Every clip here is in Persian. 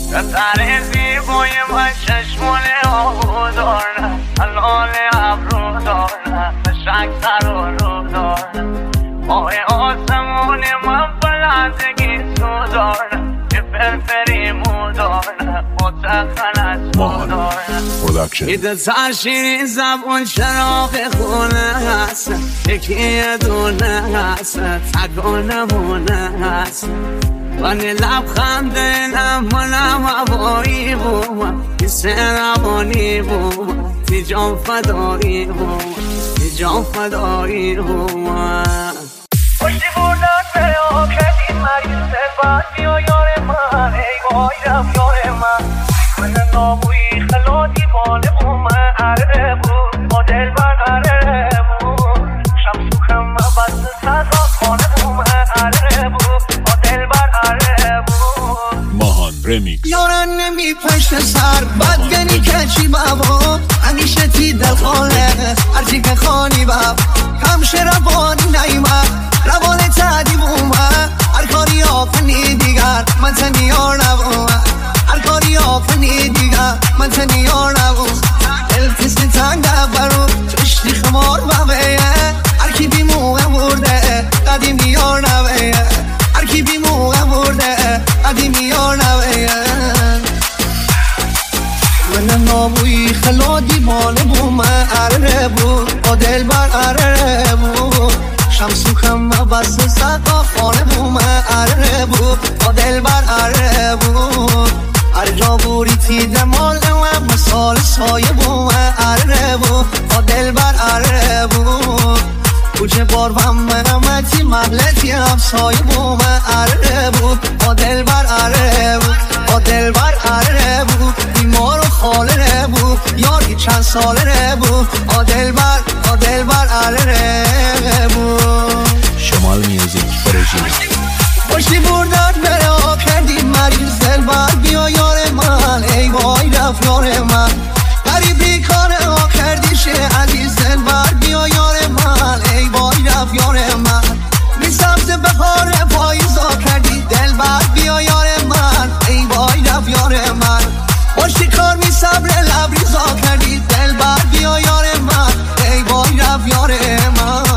قطره زیبای من چشمونه آهو دارن حلال ابرو دارن شکتر و رو دارن ماه آسمون من بلندگی تو دارن یه فرفری مو دارن متقن از مو دارن ایده ترشیری زبون چراغ خونه هست یکی یه دونه هست تگانه مونه هست وانی لبخنده نمونم هوایی بوم کسی روانی بوم تی جان فدایی بوم تی جان فدایی بوم پشتی بردن به آکدی مریض بعد بیا یار من ای بایدم یار من من نابویی خلادی باله بوم اره بود با دل بر اره بود شمسو کم بست صدا خانه بوم اره بود با دل بر اره بود ماهان رمیکس یارن نمی پشت سر بدگنی کچی بابا همیشه تی دل خاله هرچی که خانی باب همشه روانی نیمه روان تدی بومه هر کاری آفنی دیگر من تنیار نبومه هر کاری آفنی دیگر من تنیار نبومه التسی تنگه برو چشتی خمار ببیه هر کی بی موقع برده قدیمی یار نبیه هر کی بی موقع برده قدیمی یار نبیه من نابویی خلادی باله بومه اره بود با دل بر اره بود شمسو کم بس صدا خانه بومه اره بود با دل بر اره بود هر جا بوری تیده مال و مثال سایه بومه اره بود با دل بر اره بود کوچه بار و منامتی محلتی همسایه بومه اره بود با دل بر اره بود با دل بر اره بود بیمار و خاله بود یاری چند ساله بود با دل بر اره بود شمال میوزیک فرژی پشتی بردن برا کردی مریض دل بر بیا یار من ای وای رفت یار من غریبی کار ها کردی شه عزیز دل بر بیا یار من ای وای رفت یار من می سبز بهار پاییزا کردی دل بر بیا یار من ای وای رفت یار من پشتی کار می صبر لبریزا کردی دل بر بیا یار من ای وای رفت یار من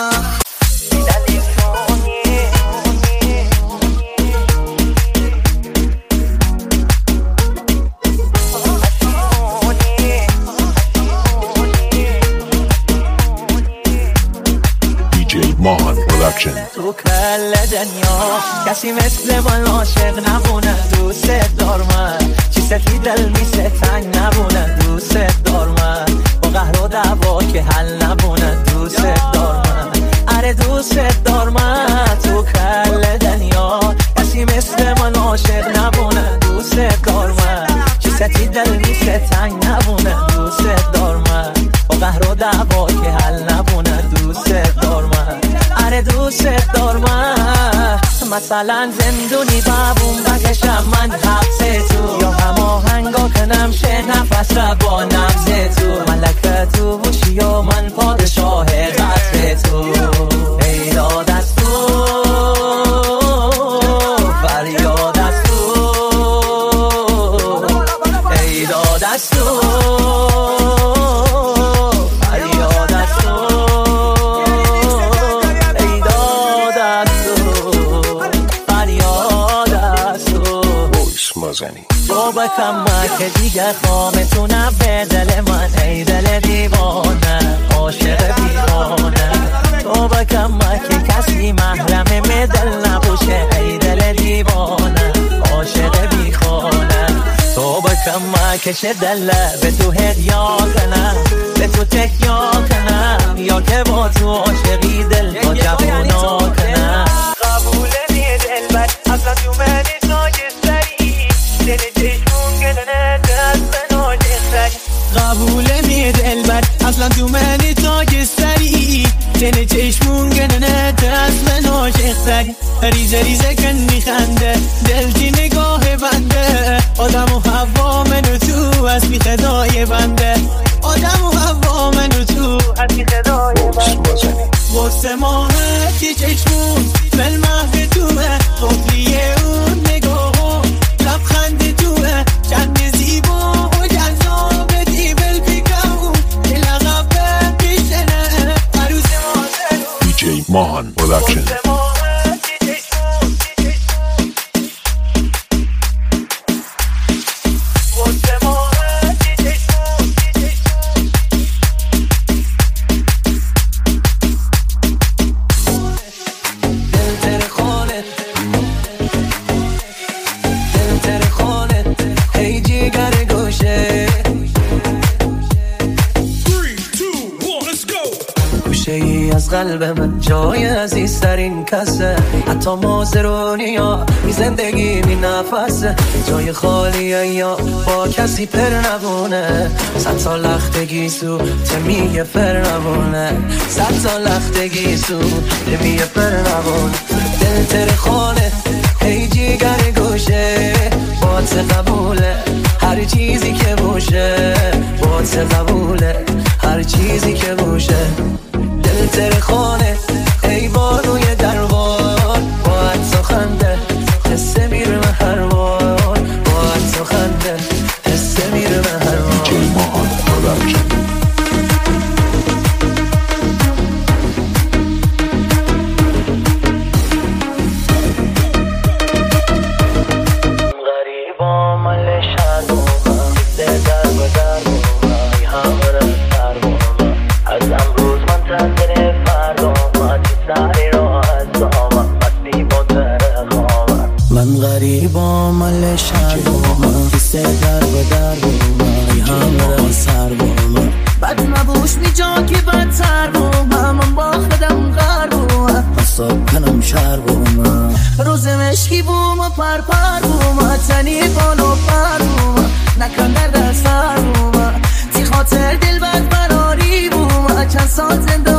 ماهان پروداکشن تو کل دنیا کسی مثل من عاشق نبونه دوست دار من چی سفی دل میسه تنگ نبونه دوست دار من با قهر و دعوا که حل نبونه دوست دار من اره دوست دار من تو کل دنیا کسی مثل من عاشق نبونه دوست دار من چی سفی دل میسه تنگ نبونه دوست دار من با قهر و دعوا که حل نبونه دوست دار من اره دوست دار من مثلا زندونی بابون بکشم من حبس تو یا هماهنگا کنم شه نفس را با نبز تو ملکه تو باشی یا من پادشاه قصر تو ای داد از تو فریاد از تو ای داد از تو تو بکم که دیگه خامتونم به دل من ای دل دیوانه عاشق بیخانه تو بکم که کسی محرم می دل نباشه ای دل دیوانه عاشق بیخانه تو بکم که چه دل به تو هدیا کنم به تو تکیا کنم یا که با تو عاشقی دل با جوانا کنم قبول نی دل بر اصلا تو منی ناگستری دل چشمون گلنه دست به ناجستری قبول نی دل بر اصلا تو منی ناگستری دل چشمون گلنه دست به ناجستری ریزه ریزه کن میخنده دل کی نگاه بنده آدم و هوا منو تو از بی خدای بنده آدم و هوا منو تو از بی خدای بنده واسه ماهتی چشمون بل محو توه قفلیه اون نگاه لبخند توه قلب من جای عزیزترین کسه، حتی مازرونی یا بی زندگی می نفسه. جای خالیه یا با کسی پر نبونه، 100 سال لختگی سو تمیه پر نبونه، 100 سال لختگی سو تمیه پر نبونه. دل تر خانه ای جیگر گوشه، بات قبوله هر چیزی که باشه، بات قبوله هر چیزی که باشه. دل تر خانه ای بانوی دربار، با عطس و خنده حسه میره من هر بار، با عطس و خنده حسه میره من هر بار. DJ Mohan Production. من غریبا مال شهر بومم، کیسه در به در بومم، ای همه سر بومم. بد نبوش بی جا که بدتر بومم، من با خودم غر بومم، حساب کنم شهر بومم. روز مشکی بوم و پر بومم، تنی بالو پر بومم، نکن در سر بومم. تی خاطر دل بد براری بومم، چند سال زنده